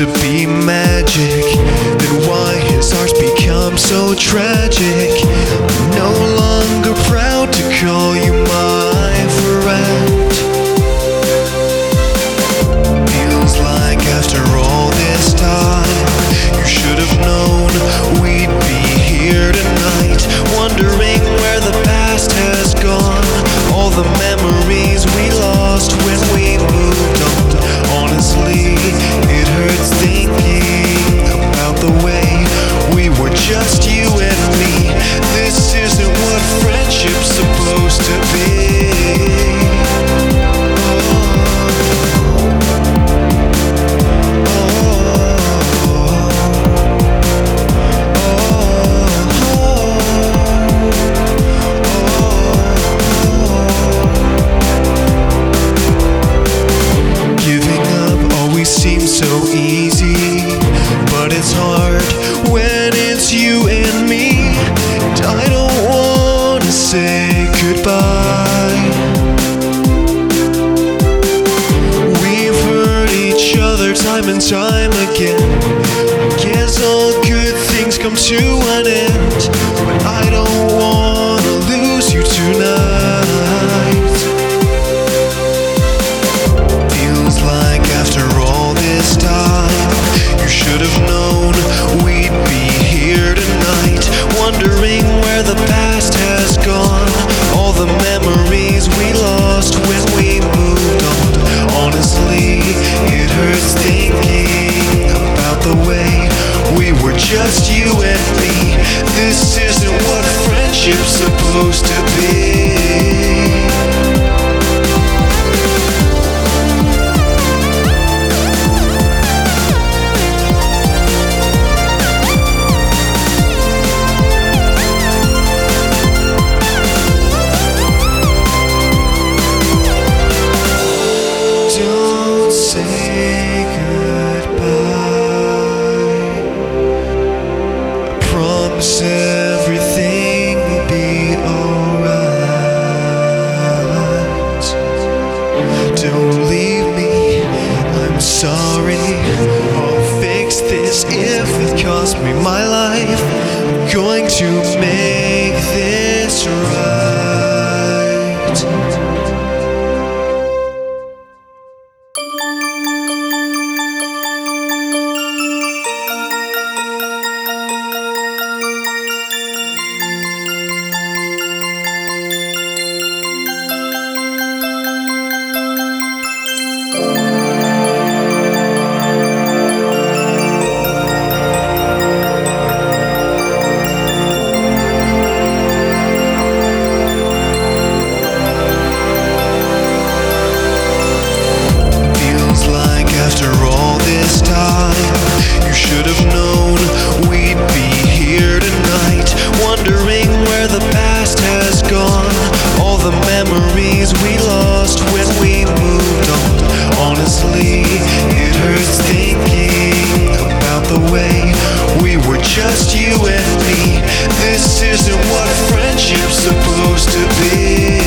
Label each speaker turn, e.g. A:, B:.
A: to be magic, then why has ours become so tragic? I'm no longer proud to call you my friend. Feels like after all this time, you should have known we'd be here tonight, wondering where the past has gone, all the memories we lost when we moved on. Honestly, it hurts thinking about the way we were just you and me. This isn't what friendship's supposed to be. Seems so easy, but it's hard when it's you and me. And I don't wanna say goodbye. We've hurt each other time and time again. Guess all good things come to an end, but I don't wanna lose you tonight. Feels like after all this time, you should have known we'd be here tonight, wondering where the past has gone, all the memories we lost when we moved on. Honestly, it hurts thinking about the way we were just you and me. This isn't what friendship's supposed to be. Don't say goodbye. I promise everything will be alright. Don't leave me, I'm sorry. I'll fix this if it cost me my life. I'm going to make this right. After all this time, you should have known we'd be here tonight, wondering where the past has gone, all the memories we lost when we moved on. Honestly, it hurts thinking about the way we were just you and me. This isn't what friendship's supposed to be.